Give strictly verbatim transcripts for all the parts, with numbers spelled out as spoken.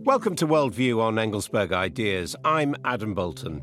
Welcome to Worldview on Engelsberg Ideas. I'm Adam Bolton.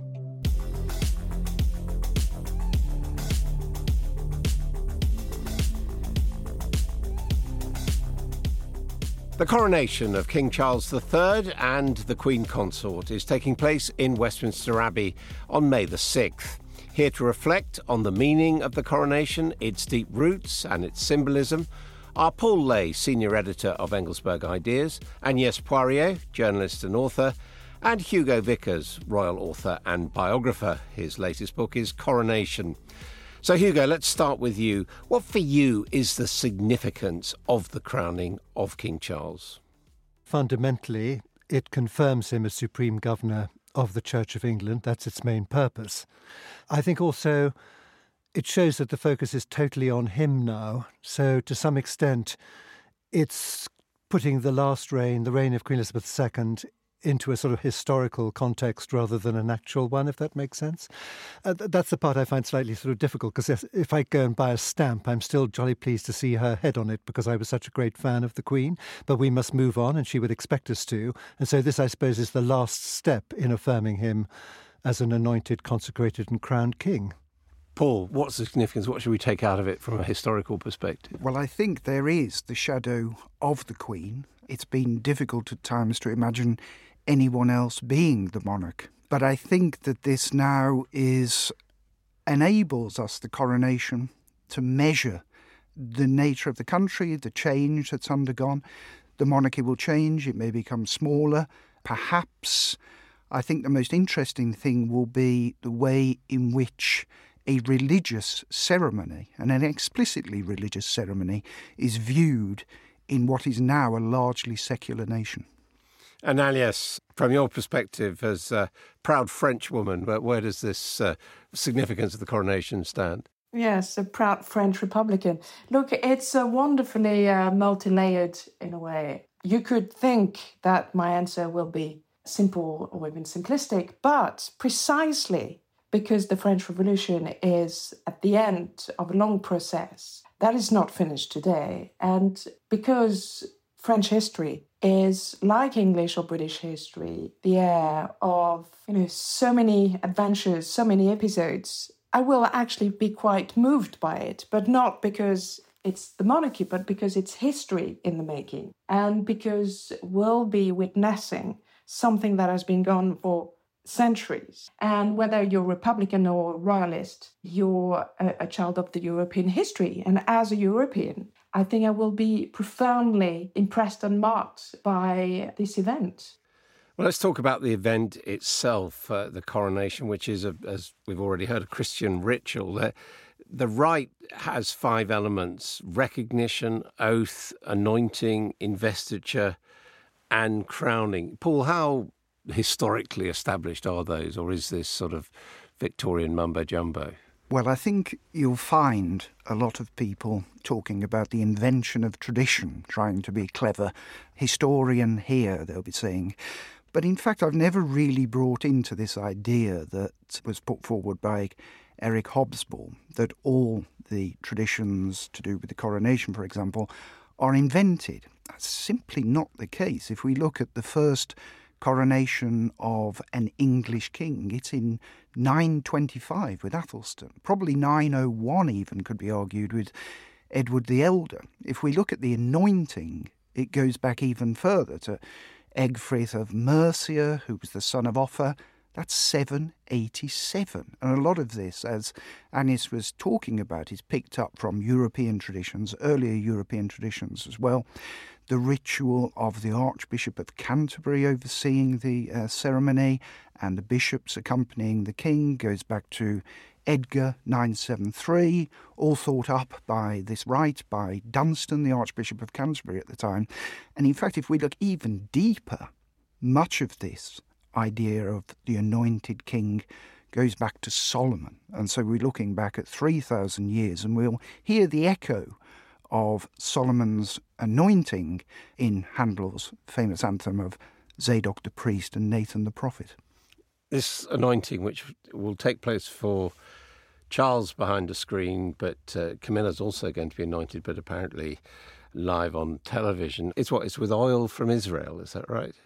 The coronation of King Charles the Third and the Queen Consort is taking place in Westminster Abbey on May the sixth. Here to reflect on the meaning of the coronation, its deep roots and its symbolism, are Paul Ley, Senior Editor of Engelsberg Ideas, Agnès Poirier, journalist and author, and Hugo Vickers, royal author and biographer. His latest book is Coronation. So, Hugo, let's start with you. What for you is the significance of the crowning of King Charles? Fundamentally, it confirms him as Supreme Governor of the Church of England. That's its main purpose. I think also it shows that the focus is totally on him now. So, to some extent, it's putting the last reign, the reign of Queen Elizabeth the Second, into a sort of historical context rather than an actual one, if that makes sense. Uh, th- that's the part I find slightly sort of difficult, because if I go and buy a stamp, I'm still jolly pleased to see her head on it because I was such a great fan of the Queen, but we must move on and she would expect us to. And so this, I suppose, is the last step in affirming him as an anointed, consecrated and crowned king. Paul, what's the significance? What should we take out of it from a historical perspective? Well, I think there is the shadow of the Queen. It's been difficult at times to imagine anyone else being the monarch. But I think that this now is enables us, the coronation, to measure the nature of the country, the change that's undergone. The monarchy will change, it may become smaller. Perhaps, I think the most interesting thing will be the way in which a religious ceremony, and an explicitly religious ceremony, is viewed in what is now a largely secular nation. And Agnès, from your perspective as a proud French woman, where does this uh, significance of the coronation stand? Yes, a proud French Republican. Look, it's uh, wonderfully uh, multi-layered in a way. You could think that my answer will be simple or even simplistic, but precisely because the French Revolution is at the end of a long process that is not finished today, and because French history is, like English or British history, the air of, you know, so many adventures, so many episodes, I will actually be quite moved by it, but not because it's the monarchy, but because it's history in the making, and because we'll be witnessing something that has been gone for centuries. And whether you're Republican or Royalist, you're a, a child of the European history. And as a European, I think I will be profoundly impressed and marked by this event. Well, let's talk about the event itself, uh, the coronation, which is, a, as we've already heard, a Christian ritual. The, the rite has five elements: recognition, oath, anointing, investiture, and crowning. Paul, how historically established are those, or is this sort of Victorian mumbo-jumbo? Well, I think you'll find a lot of people talking about the invention of tradition, trying to be clever. Historian here, they'll be saying. But in fact, I've never really brought into this idea that was put forward by Eric Hobsbawm, that all the traditions to do with the coronation, for example, are invented. That's simply not the case. If we look at the first coronation of an English king, it's in nine twenty-five with Athelstan. Probably nine oh one even could be argued with Edward the Elder. If we look at the anointing, it goes back even further to Egfrith of Mercia, who was the son of Offa. That's seven eighty-seven. And a lot of this, as Agnès was talking about, is picked up from European traditions, earlier European traditions as well. The ritual of the Archbishop of Canterbury overseeing the uh, ceremony and the bishops accompanying the king goes back to Edgar nine seventy-three, all thought up by this rite by Dunstan, the Archbishop of Canterbury at the time. And in fact, if we look even deeper, much of this idea of the anointed king goes back to Solomon. And so we're looking back at three thousand years, and we'll hear the echo of Solomon's anointing in Handel's famous anthem of Zadok the priest and Nathan the prophet. This anointing, which will take place for Charles behind the screen, but uh, Camilla's also going to be anointed, but apparently live on television. It's what? It's with oil from Israel, is that right?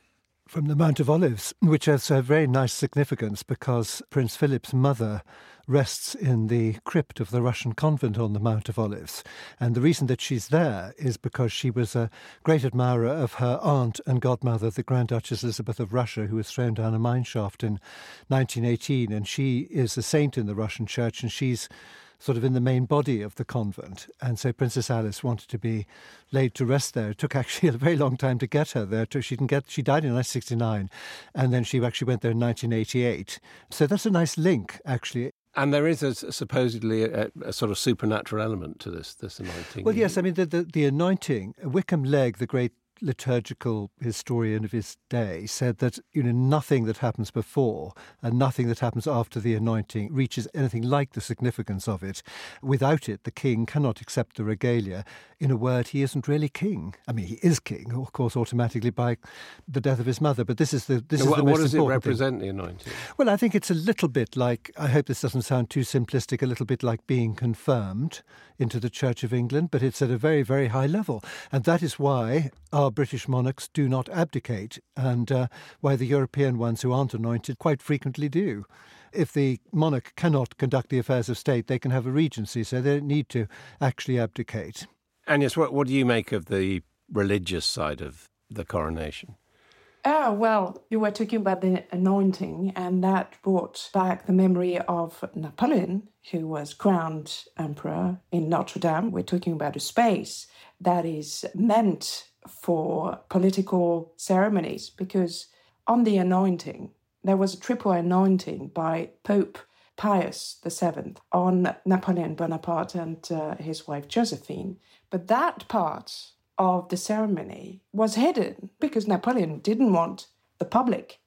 from the Mount of Olives, which has a very nice significance because Prince Philip's mother rests in the crypt of the Russian convent on the Mount of Olives. And the reason that she's there is because she was a great admirer of her aunt and godmother, the Grand Duchess Elizabeth of Russia, who was thrown down a mine shaft in nineteen eighteen. And she is a saint in the Russian church, and she's sort of in the main body of the convent. And so Princess Alice wanted to be laid to rest there. It took actually a very long time to get her there. She didn't get. She died in nineteen sixty-nine, and then she actually went there in nineteen eighty-eight. So that's a nice link, actually. And there is a, supposedly a, a sort of supernatural element to this this anointing. Well, yes, I mean, the, the, the anointing, Wickham Legge, the great liturgical historian of his day, said that, you know, nothing that happens before and nothing that happens after the anointing reaches anything like the significance of it. Without it, the king cannot accept the regalia. In a word, he isn't really king. I mean, he is king, of course, automatically by the death of his mother, but this is the this now, is what, the most what does it important represent, thing. the anointing? Well, I think it's a little bit like, I hope this doesn't sound too simplistic, a little bit like being confirmed into the Church of England, but it's at a very, very high level. And that is why our British monarchs do not abdicate, and uh, why the European ones who aren't anointed quite frequently do. If the monarch cannot conduct the affairs of state, they can have a regency, so they don't need to actually abdicate. And yes, what, what do you make of the religious side of the coronation? Oh, well, you were talking about the anointing, and that brought back the memory of Napoleon, who was crowned emperor in Notre Dame. We're talking about a space that is meant for political ceremonies, because on the anointing, there was a triple anointing by Pope Pius the Seventh on Napoleon Bonaparte and uh, his wife Josephine. But that part of the ceremony was hidden because Napoleon didn't want the public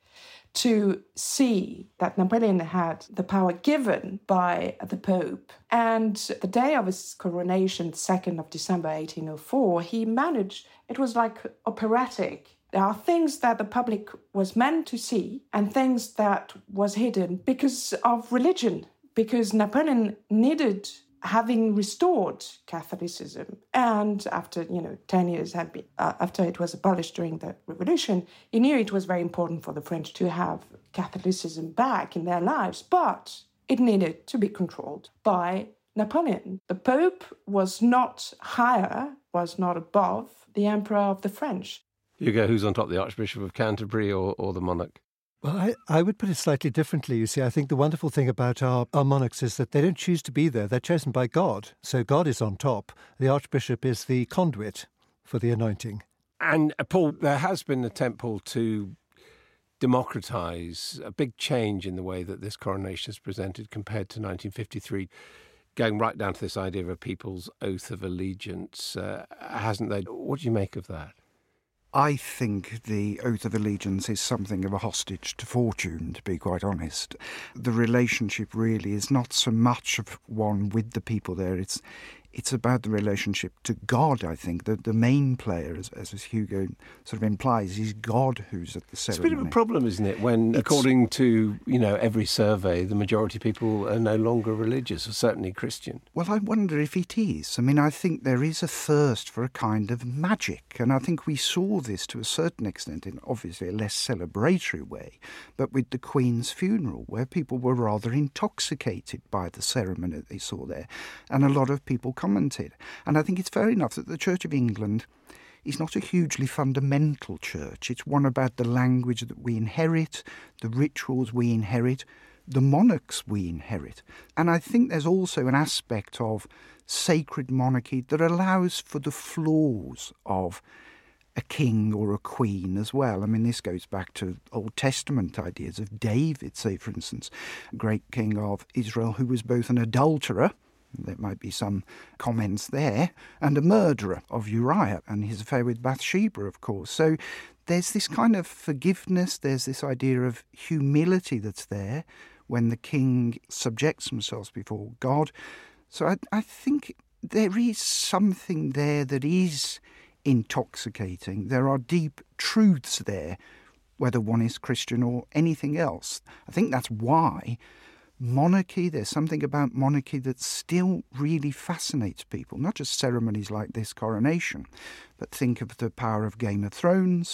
to see that Napoleon had the power given by the Pope. And the day of his coronation, second of December eighteen oh four, he managed, it was like operatic. There are things that the public was meant to see and things that was hidden because of religion, because Napoleon needed, having restored Catholicism, and after, you know, ten years had been, uh, after it was abolished during the Revolution, he knew it was very important for the French to have Catholicism back in their lives, but it needed to be controlled by Napoleon. The Pope was not higher, was not above the Emperor of the French. Hugo, who's on top, the Archbishop of Canterbury or, or the monarch? Well, I, I would put it slightly differently. You see, I think the wonderful thing about our, our monarchs is that they don't choose to be there. They're chosen by God. So God is on top. The Archbishop is the conduit for the anointing. And, uh, Paul, there has been an attempt, Paul, to democratise, a big change in the way that this coronation is presented compared to nineteen fifty-three, going right down to this idea of a people's oath of allegiance, uh, hasn't there? What do you make of that? I think the oath of allegiance is something of a hostage to fortune, to be quite honest. The relationship really is not so much of one with the people there, it's it's about the relationship to God, I think. The, the main player, as, as Hugo sort of implies, is God who's at the ceremony. It's a bit of a problem, isn't it, when, it's, according to, you know, every survey, the majority of people are no longer religious, or certainly Christian. Well, I wonder if it is. I mean, I think there is a thirst for a kind of magic, and I think we saw this to a certain extent in obviously a less celebratory way, but with the Queen's funeral, where people were rather intoxicated by the ceremony that they saw there, and a lot of people commented. And I think it's fair enough that the Church of England is not a hugely fundamental church. It's one about the language that we inherit, the rituals we inherit, the monarchs we inherit. And I think there's also an aspect of sacred monarchy that allows for the flaws of a king or a queen as well. I mean, this goes back to Old Testament ideas of David, say, for instance, great king of Israel, who was both an adulterer, there might be some comments there, and a murderer of Uriah and his affair with Bathsheba, of course. So there's this kind of forgiveness, there's this idea of humility that's there when the king subjects himself before God. So I, I think there is something there that is intoxicating. There are deep truths there, whether one is Christian or anything else. I think that's why monarchy, there's something about monarchy that still really fascinates people, not just ceremonies like this coronation, but think of the power of Game of Thrones,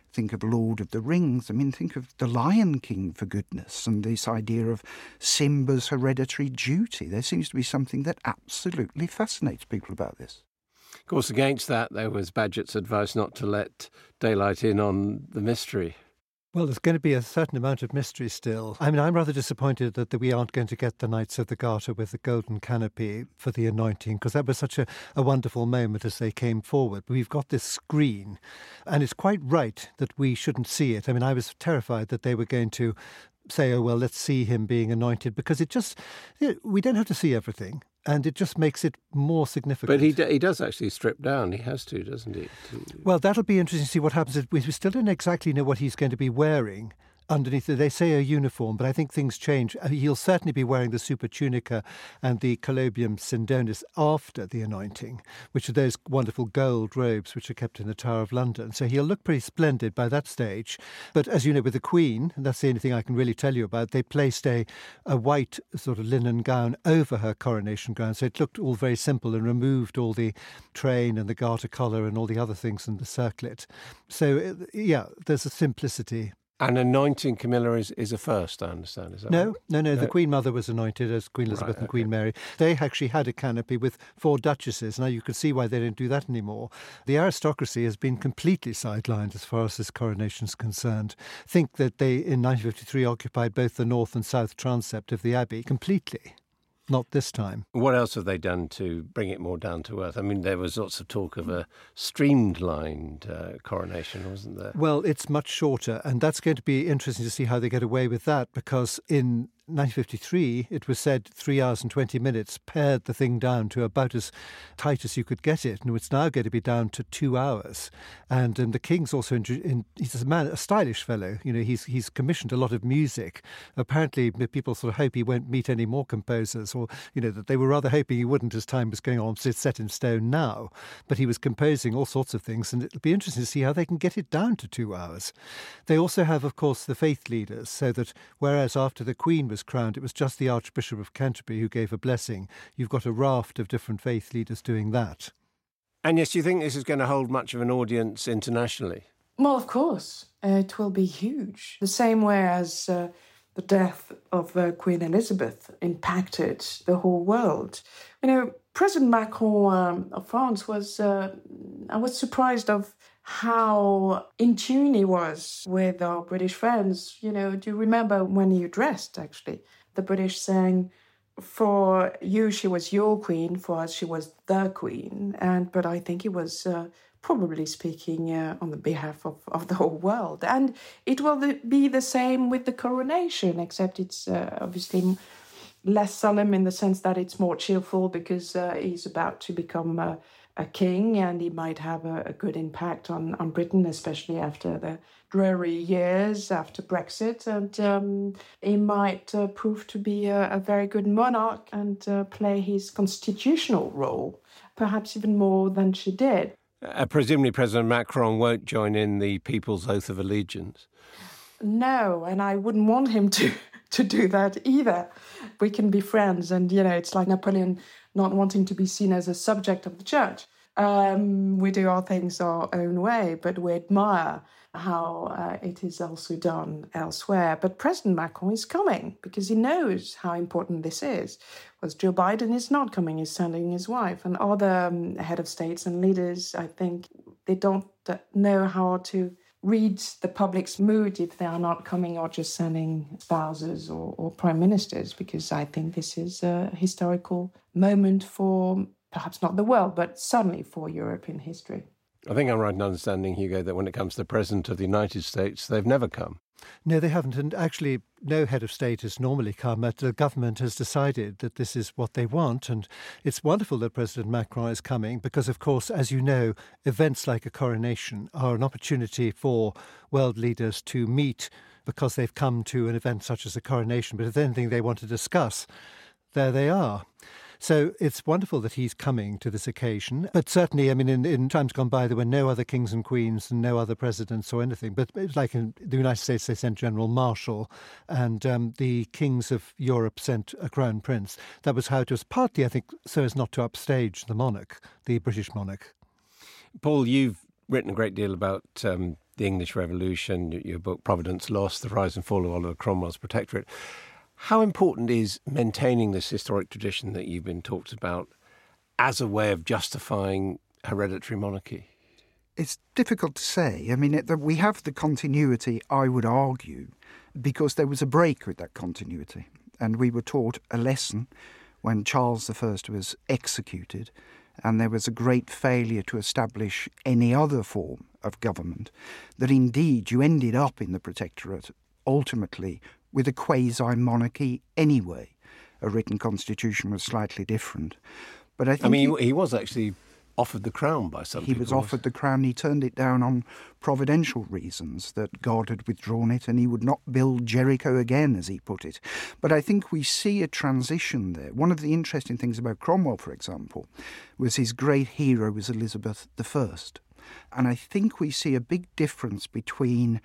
Think of Lord of the Rings. I mean, think of The Lion King, for goodness, and this idea of Simba's hereditary duty. There seems to be something that absolutely fascinates people about this. Of course, against that, there was Bagehot's advice not to let daylight in on the mystery. Well, there's going to be a certain amount of mystery still. I mean, I'm rather disappointed that we aren't going to get the Knights of the Garter with the golden canopy for the anointing, because that was such a, a wonderful moment as they came forward. But we've got this screen, and it's quite right that we shouldn't see it. I mean, I was terrified that they were going to say, oh, well, let's see him being anointed, because it just, you know, we don't have to see everything. And it just makes it more significant. But he d- he does actually strip down. He has to, doesn't he? To... Well, that'll be interesting to see what happens. We still don't exactly know what he's going to be wearing underneath. They say a uniform, but I think things change. He'll certainly be wearing the super tunica and the colobium sindonis after the anointing, which are those wonderful gold robes which are kept in the Tower of London. So he'll look pretty splendid by that stage. But as you know, with the Queen, and that's the only thing I can really tell you about, they placed a, a white sort of linen gown over her coronation gown. So it looked all very simple and removed all the train and the garter collar and all the other things in the circlet. So, yeah, there's a simplicity. And anointing Camilla is, is a first, I understand. Is that no, right? no, no, no. The No. Queen Mother was anointed as Queen Elizabeth Right, and Queen okay. Mary. They actually had a canopy with four duchesses. Now, you can see why they don't do that anymore. The aristocracy has been completely sidelined as far as this coronation is concerned. Think that they, in nineteen fifty-three, occupied both the north and south transept of the Abbey completely. Not this time. What else have they done to bring it more down to earth? I mean, there was lots of talk of a streamlined uh, coronation, wasn't there? Well, it's much shorter, and that's going to be interesting to see how they get away with that, because in nineteen fifty-three, it was said three hours and twenty minutes pared the thing down to about as tight as you could get it, and it's now going to be down to two hours. And, and the King's also, in, in, he's a man, a stylish fellow. You know, he's he's commissioned a lot of music. Apparently, people sort of hope he won't meet any more composers, or, you know, that they were rather hoping he wouldn't as time was going on, so it's set in stone now. But he was composing all sorts of things, and it'll be interesting to see how they can get it down to two hours. They also have, of course, the faith leaders, so that whereas after the Queen was crowned, it was just the Archbishop of Canterbury who gave a blessing, you've got a raft of different faith leaders doing that. And yes, do you think this is going to hold much of an audience internationally? Well, of course, uh, it will be huge. The same way as uh, the death of uh, Queen Elizabeth impacted the whole world. You know, President Macron um, of France was, uh, I was surprised of how in tune he was with our British friends. You know, do you remember when he addressed, actually, the British saying, for you, she was your queen, for us, she was the queen. And But I think he was uh, probably speaking uh, on the behalf of, of the whole world. And it will be the same with the coronation, except it's uh, obviously less solemn in the sense that it's more cheerful, because uh, he's about to become uh, a king, and he might have a, a good impact on, on Britain, especially after the dreary years after Brexit. And um, he might uh, prove to be a, a very good monarch and uh, play his constitutional role, perhaps even more than she did. Uh, presumably President Macron won't join in the People's Oath of Allegiance. No, and I wouldn't want him to, to do that either. We can be friends, and, you know, it's like Napoleon not wanting to be seen as a subject of the church. Um, we do our things our own way, but we admire how uh, it is also done elsewhere. But President Macron is coming because he knows how important this is. Whereas Joe Biden is not coming, he's sending his wife. And other um, head of states and leaders, I think, they don't know how to read the public's mood if they are not coming or just sending spouses or, or prime ministers, because I think this is a historical moment for perhaps not the world, but certainly for European history. I think I'm right in understanding, Hugo, that when it comes to the President of the United States, they've never come. No, they haven't. And actually, no head of state has normally come. The government has decided that this is what they want. And it's wonderful that President Macron is coming because, of course, as you know, events like a coronation are an opportunity for world leaders to meet because they've come to an event such as a coronation. But if there's anything they want to discuss, there they are. So it's wonderful that he's coming to this occasion. But certainly, I mean, in, in times gone by, there were no other kings and queens and no other presidents or anything. But it was like in the United States, they sent General Marshall, and um, the kings of Europe sent a crown prince. That was how it was, partly, I think, so as not to upstage the monarch, the British monarch. Paul, you've written a great deal about um, the English Revolution, your book Providence Lost, The Rise and Fall of Oliver Cromwell's Protectorate. How important is maintaining this historic tradition that you've been talked about as a way of justifying hereditary monarchy? It's difficult to say. I mean, it, we have the continuity, I would argue, because there was a break with that continuity. And we were taught a lesson when Charles the First was executed, and there was a great failure to establish any other form of government, that indeed you ended up in the Protectorate ultimately with a quasi-monarchy anyway. A written constitution was slightly different. But I think I mean, he, he was actually offered the crown by some he people. was offered the crown. He turned it down on providential reasons, that God had withdrawn it and he would not build Jericho again, as he put it. But I think we see a transition there. One of the interesting things about Cromwell, for example, was his great hero was Elizabeth the First. And I think we see a big difference between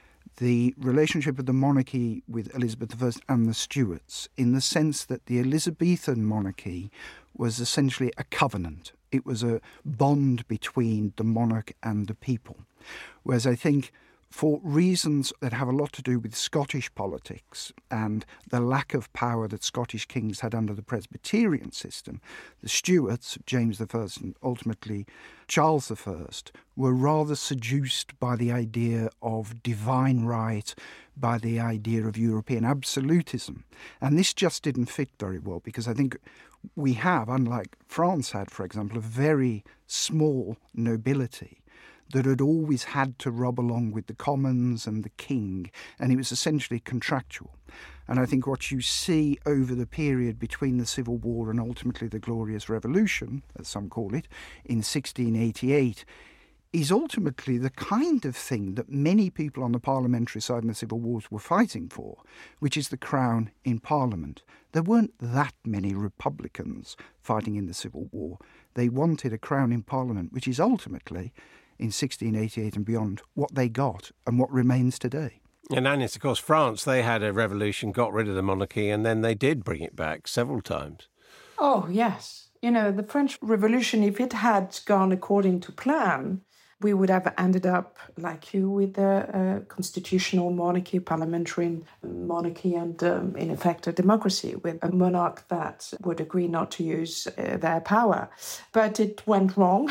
the relationship of the monarchy with Elizabeth the First and the Stuarts, in the sense that the Elizabethan monarchy was essentially a covenant. It was a bond between the monarch and the people. Whereas I think for reasons that have a lot to do with Scottish politics and the lack of power that Scottish kings had under the Presbyterian system, the Stuarts, James the First and ultimately Charles the First, were rather seduced by the idea of divine right, by the idea of European absolutism. And this just didn't fit very well, because I think we have, unlike France had, for example, a very small nobility that had always had to rub along with the commons and the king, and it was essentially contractual. And I think what you see over the period between the Civil War and ultimately the Glorious Revolution, as some call it, in sixteen eighty-eight, is ultimately the kind of thing that many people on the parliamentary side in the Civil Wars were fighting for, which is the crown in Parliament. There weren't that many Republicans fighting in the Civil War. They wanted a crown in Parliament, which is ultimately, in sixteen eighty-eight and beyond, what they got and what remains today. And Agnes, of course, France, they had a revolution, got rid of the monarchy, and then they did bring it back several times. Oh, yes. You know, the French Revolution, if it had gone according to plan, we would have ended up, like you, with a, a constitutional monarchy, parliamentary monarchy, and um, in effect a democracy with a monarch that would agree not to use uh, their power. But it went wrong.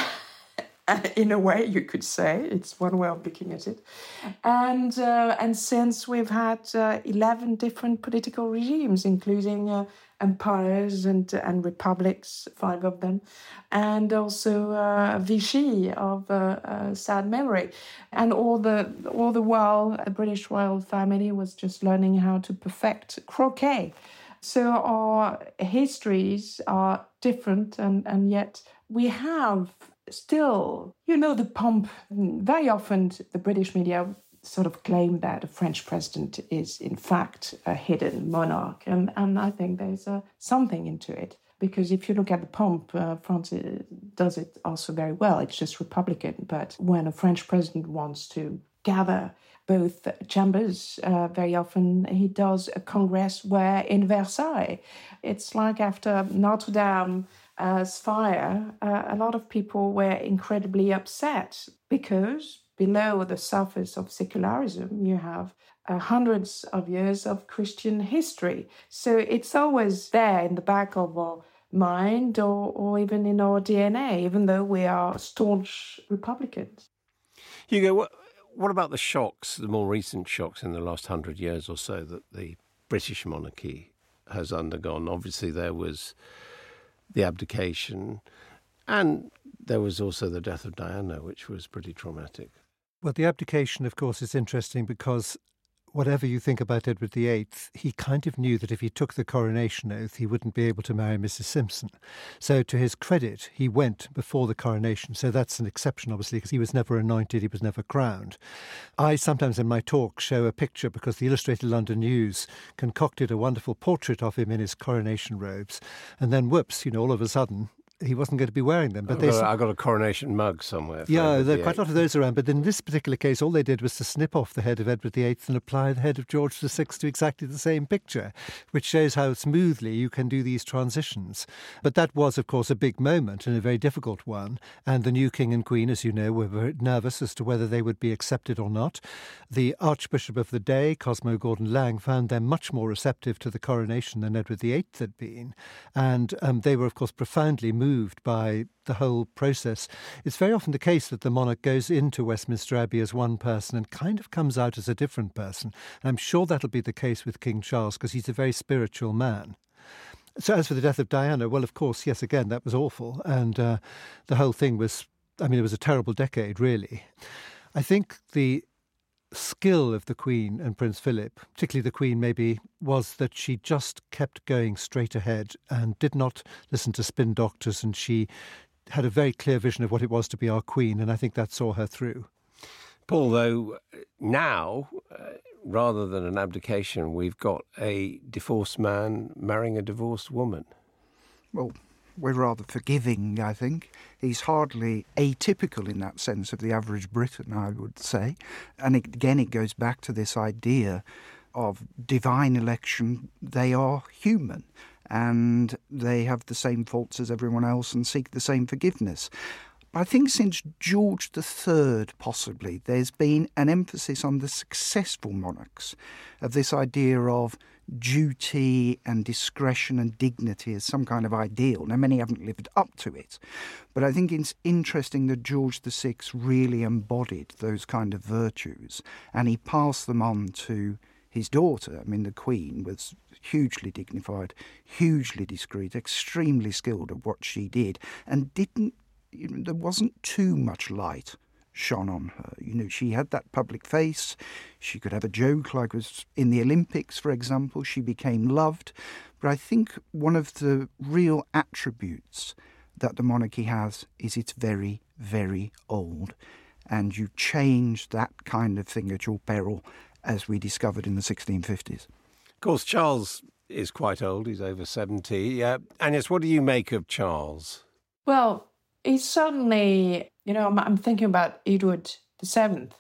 In a way, you could say. It's one way of looking at it. And uh, and since we've had uh, eleven different political regimes, including uh, empires and and republics, five of them, and also uh, Vichy of uh, uh, sad memory. And all the all the while, the British royal family was just learning how to perfect croquet. So our histories are different, and, and yet we have still, you know, the pomp. Very often the British media sort of claim that a French president is in fact a hidden monarch. And, and I think there's uh, something into it. Because if you look at the pomp, uh, France does it also very well. It's just Republican. But when a French president wants to gather both chambers, uh, very often he does a congress where in Versailles. It's like after Notre Dame as fire, uh, a lot of people were incredibly upset because below the surface of secularism, you have uh, hundreds of years of Christian history. So it's always there in the back of our mind or, or even in our D N A, even though we are staunch Republicans. Hugo, what, what about the shocks, the more recent shocks in the last hundred years or so that the British monarchy has undergone? Obviously, there was the abdication, and there was also the death of Diana, which was pretty traumatic. Well, the abdication, of course, is interesting because whatever you think about Edward the Eighth, he kind of knew that if he took the coronation oath, he wouldn't be able to marry Missus Simpson. So to his credit, he went before the coronation. So that's an exception, obviously, because he was never anointed, he was never crowned. I sometimes in my talk show a picture because the Illustrated London News concocted a wonderful portrait of him in his coronation robes. And then, whoops, you know, all of a sudden, he wasn't going to be wearing them. But I've they, got, a, I've got a coronation mug somewhere. Yeah, there are quite a lot of those around. But in this particular case, all they did was to snip off the head of Edward the Eighth and apply the head of George the Sixth to exactly the same picture, which shows how smoothly you can do these transitions. But that was, of course, a big moment and a very difficult one. And the new king and queen, as you know, were very nervous as to whether they would be accepted or not. The Archbishop of the day, Cosmo Gordon-Lang, found them much more receptive to the coronation than Edward the Eighth had been. And um, they were, of course, profoundly moved by the whole process. It's very often the case that the monarch goes into Westminster Abbey as one person and kind of comes out as a different person. And I'm sure that'll be the case with King Charles, because he's a very spiritual man. So as for the death of Diana, well, of course, yes, again, that was awful. And uh, the whole thing was, I mean, it was a terrible decade, really. I think the skill of the Queen and Prince Philip, particularly the Queen maybe, was that she just kept going straight ahead and did not listen to spin doctors, and she had a very clear vision of what it was to be our Queen, and I think that saw her through. Paul, though, now, uh, rather than an abdication, we've got a divorced man marrying a divorced woman. Well, we're rather forgiving, I think. He's hardly atypical in that sense of the average Briton, I would say. And it, again, it goes back to this idea of divine election. They are human and they have the same faults as everyone else and seek the same forgiveness. I think since George the Third, possibly, there's been an emphasis on the successful monarchs of this idea of duty and discretion and dignity as some kind of ideal. Now, many haven't lived up to it, but I think it's interesting that George the Sixth really embodied those kind of virtues, and he passed them on to his daughter. I mean, the Queen was hugely dignified, hugely discreet, extremely skilled at what she did, and didn't, you know, there wasn't too much light shone on her. You know, she had that public face. She could have a joke, like was in the Olympics, for example. She became loved. But I think one of the real attributes that the monarchy has is it's very, very old. And you change that kind of thing at your peril, as we discovered in the sixteen fifties. Of course, Charles is quite old. He's over seventy. Uh, Agnes, what do you make of Charles? Well, he's certainly, you know, I'm, I'm thinking about Edward the Seventh,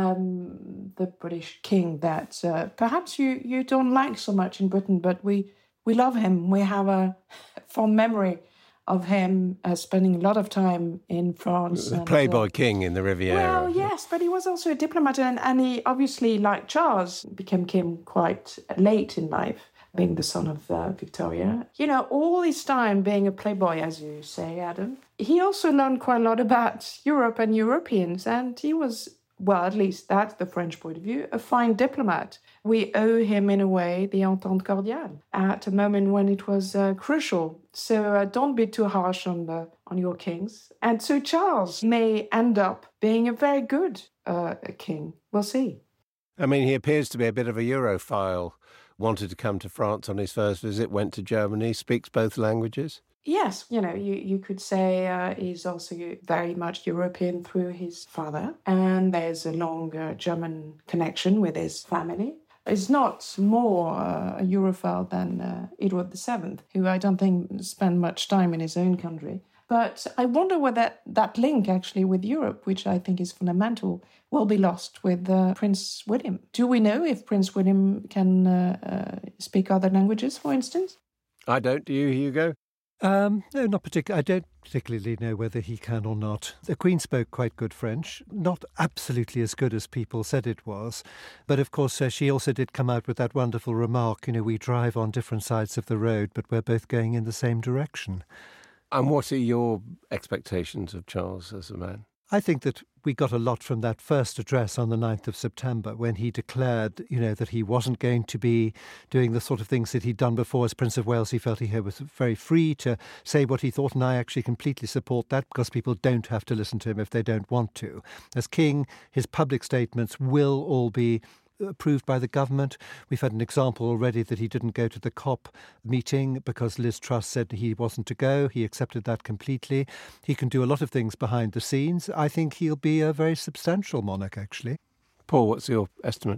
um, the British king that uh, perhaps you, you don't like so much in Britain, but we, we love him. We have a fond memory of him uh, spending a lot of time in France. The and, Playboy uh, king in the Riviera. Well, yes, but he was also a diplomat, and, and he obviously, like Charles, became king quite late in life, being the son of uh, Victoria. You know, all this time being a playboy, as you say, Adam, he also learned quite a lot about Europe and Europeans, and he was, well, at least that's the French point of view, a fine diplomat. We owe him, in a way, the Entente Cordiale at a moment when it was uh, crucial. So uh, don't be too harsh on the, on your kings. And so Charles may end up being a very good uh, king. We'll see. I mean, he appears to be a bit of a Europhile. Wanted to come to France on his first visit, went to Germany, speaks both languages. Yes, you know, you, you could say uh, he's also very much European through his father, and there's a long uh, German connection with his family. He's not more uh, a Europhile than uh, Edward the Seventh, who I don't think spent much time in his own country. But I wonder whether that, that link actually with Europe, which I think is fundamental, will be lost with uh, Prince William. Do we know if Prince William can uh, uh, speak other languages, for instance? I don't. Do you, Hugo? Um, no, not particularly. I don't particularly know whether he can or not. The Queen spoke quite good French, not absolutely as good as people said it was. But of course, uh, she also did come out with that wonderful remark, you know, we drive on different sides of the road, but we're both going in the same direction. And what are your expectations of Charles as a man? I think that we got a lot from that first address on the ninth of September when he declared, you know, that he wasn't going to be doing the sort of things that he'd done before as Prince of Wales. He felt he was very free to say what he thought, and I actually completely support that because people don't have to listen to him if they don't want to. As king, his public statements will all be approved by the government. We've had an example already that he didn't go to the COP meeting because Liz Truss said he wasn't to go. He accepted that completely. He can do a lot of things behind the scenes. I think he'll be a very substantial monarch, actually. Paul, what's your estimate?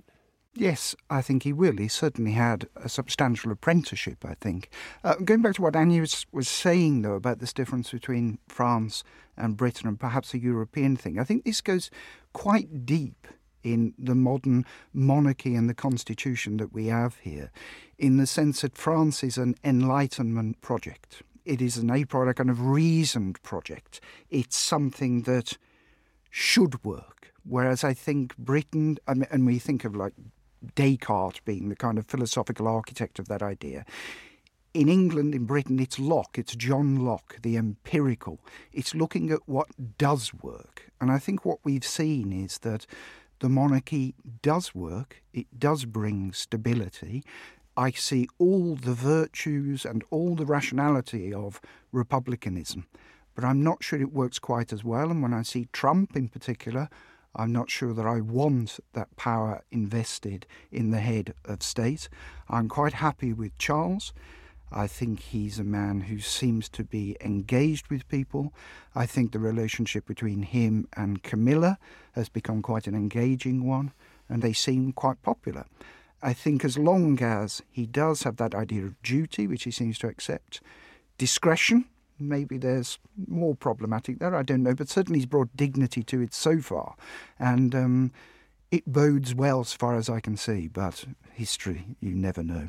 Yes, I think he will. He certainly had a substantial apprenticeship, I think. Uh, going back to what Annie was, was saying, though, about this difference between France and Britain and perhaps a European thing, I think this goes quite deep in the modern monarchy and the constitution that we have here, in the sense that France is an Enlightenment project. It is an a priori kind of reasoned project. It's something that should work. Whereas I think Britain, and we think of like Descartes being the kind of philosophical architect of that idea. In England, in Britain, it's Locke, it's John Locke, the empirical. It's looking at what does work. And I think what we've seen is that the monarchy does work, it does bring stability. I see all the virtues and all the rationality of republicanism, but I'm not sure it works quite as well. And when I see Trump in particular, I'm not sure that I want that power invested in the head of state. I'm quite happy with Charles. I think he's a man who seems to be engaged with people. I think the relationship between him and Camilla has become quite an engaging one, and they seem quite popular. I think as long as he does have that idea of duty, which he seems to accept, discretion, maybe there's more problematic there, I don't know, but certainly he's brought dignity to it so far. And um, it bodes well as far as I can see, but history, you never know.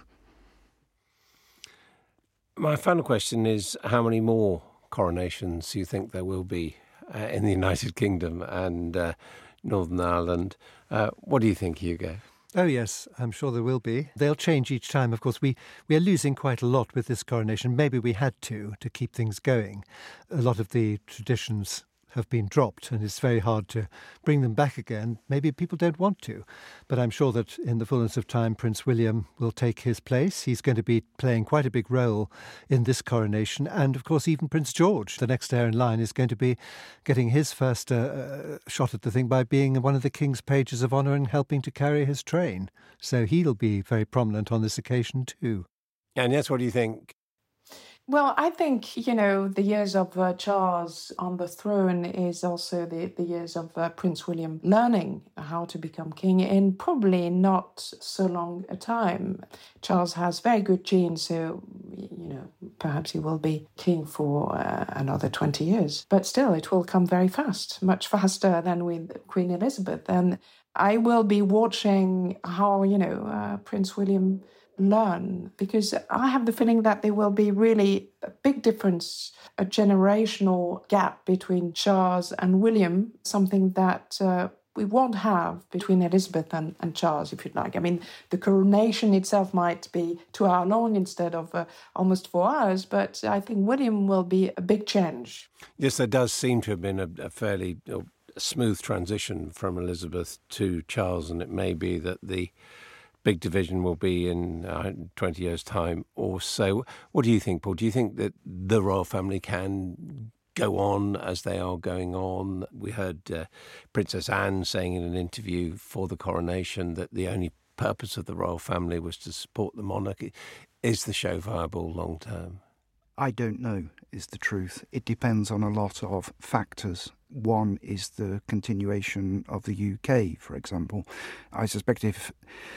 My final question is, how many more coronations do you think there will be uh, in the United Kingdom and uh, Northern Ireland? Uh, what do you think, Hugo? Oh, yes, I'm sure there will be. They'll change each time. Of course, we, we are losing quite a lot with this coronation. Maybe we had to, to keep things going. A lot of the traditions have been dropped, and it's very hard to bring them back again. Maybe people don't want to. But I'm sure that in the fullness of time, Prince William will take his place. He's going to be playing quite a big role in this coronation. And, of course, even Prince George, the next heir in line, is going to be getting his first uh, shot at the thing by being one of the King's pages of honour and helping to carry his train. So he'll be very prominent on this occasion too. And yes, what do you think? Well, I think, you know, the years of uh, Charles on the throne is also the, the years of uh, Prince William learning how to become king in probably not so long a time. Charles has very good genes, so, you know, perhaps he will be king for uh, another twenty years. But still, it will come very fast, much faster than with Queen Elizabeth. And I will be watching how, you know, uh, Prince William learn, because I have the feeling that there will be really a big difference, a generational gap between Charles and William, something that uh, we won't have between Elizabeth and, and Charles, if you'd like. I mean, the coronation itself might be two hours long instead of uh, almost four hours, but I think William will be a big change. Yes, there does seem to have been a, a fairly uh, smooth transition from Elizabeth to Charles, and it may be that the big division will be in uh, twenty years' time or so. What do you think, Paul? Do you think that the royal family can go on as they are going on? We heard uh, Princess Anne saying in an interview for the coronation that the only purpose of the royal family was to support the monarchy. Is the show viable long term? I don't know, is the truth. It depends on a lot of factors. One is the continuation of the U K, for example. I suspect if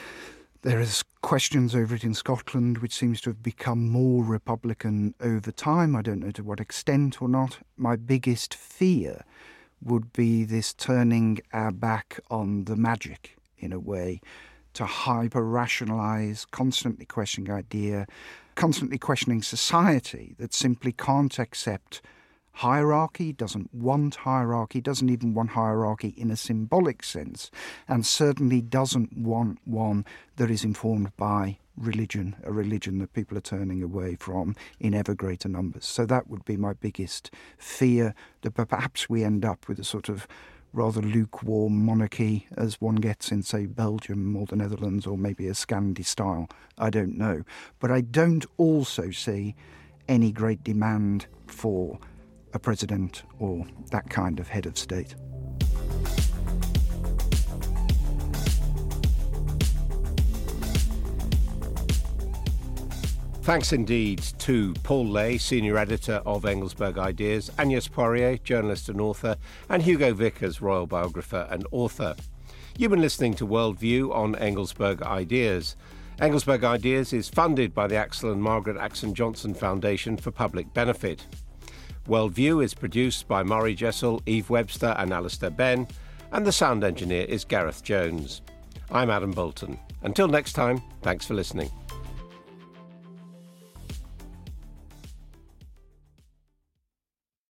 there is questions over it in Scotland, which seems to have become more Republican over time. I don't know to what extent or not. My biggest fear would be this turning our back on the magic, in a way, to hyper-rationalise, constantly questioning idea, constantly questioning society that simply can't accept hierarchy, doesn't want hierarchy, doesn't even want hierarchy in a symbolic sense, and certainly doesn't want one that is informed by religion, a religion that people are turning away from in ever greater numbers. So that would be my biggest fear, that perhaps we end up with a sort of rather lukewarm monarchy as one gets in, say, Belgium or the Netherlands, or maybe a Scandi style. I don't know. But I don't also see any great demand for a president or that kind of head of state. Thanks indeed to Paul Ley, Senior Editor of Engelsberg Ideas, Agnès Poirier, journalist and author, and Hugo Vickers, Royal Biographer and author. You've been listening to Worldview on Engelsberg Ideas. Engelsberg Ideas is funded by the Axel and Margaret Axon Johnson Foundation for public benefit. Worldview is produced by Maury Jessel, Eve Webster and Alistair Benn, and the sound engineer is Gareth Jones. I'm Adam Bolton. Until next time, thanks for listening.